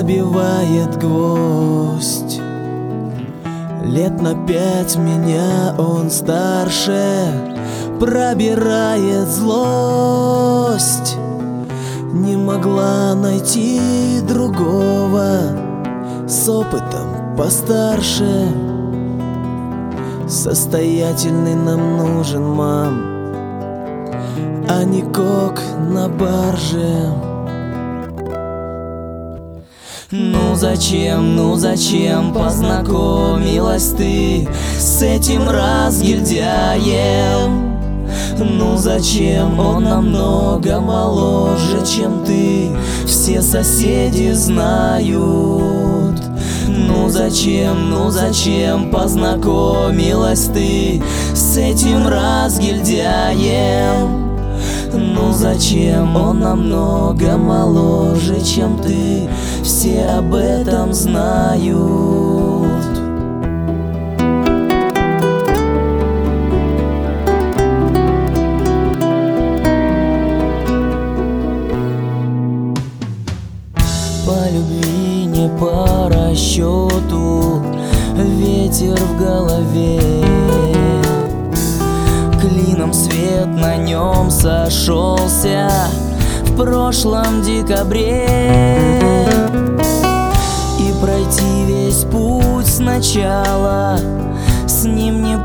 забивает гвоздь. Лет на 5 меня он старше, пробирает злость. Не могла найти другого с опытом постарше. Состоятельный нам нужен, мам, а не кок на барже. Ну зачем познакомилась ты с этим разгильдяем? Ну зачем он намного моложе, чем ты, все соседи знают. Ну зачем познакомилась ты с этим разгильдяем? Ну зачем он намного моложе, чем ты, все об этом знают. По любви, не по расчету, ветер в голове. Клином свет на нем сошелся в прошлом декабре. И пройти весь путь сначала с ним не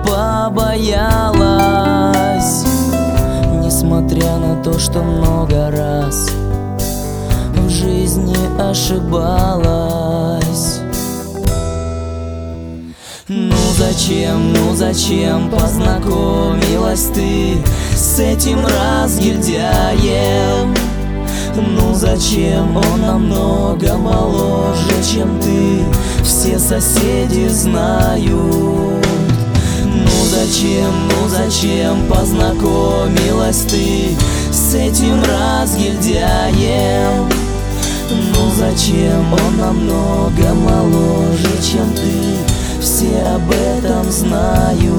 побоялась, несмотря на то, что много раз в жизни ошибалась. Ну зачем познакомилась ты с этим разгильдяем? Ну зачем он намного моложе, чем ты, все соседи знают. Ну зачем познакомилась ты с этим разгильдяем? Ну зачем он намного моложе, чем ты, все об этом знают.